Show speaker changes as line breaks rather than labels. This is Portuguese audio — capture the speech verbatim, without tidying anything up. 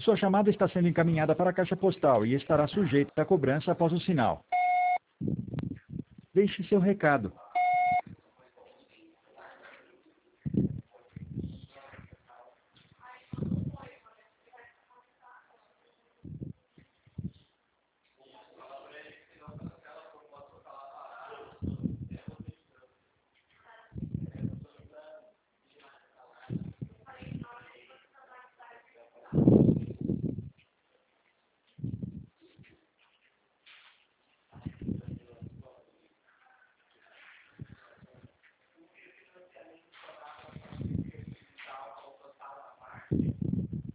Sua chamada está sendo encaminhada para a caixa postal e estará sujeita a cobrança após o sinal. Deixe seu recado.